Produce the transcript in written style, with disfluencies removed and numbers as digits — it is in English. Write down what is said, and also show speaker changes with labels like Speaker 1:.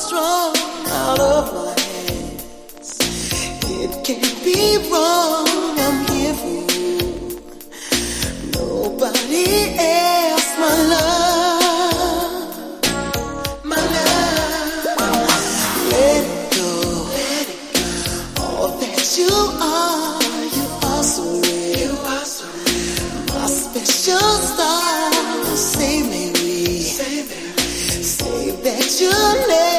Speaker 1: strong out of my hands. It can't be wrong, I'm here for you. Nobody else, my love, my love. Let it go, all that you are so real. My special star, say Mary, say that you never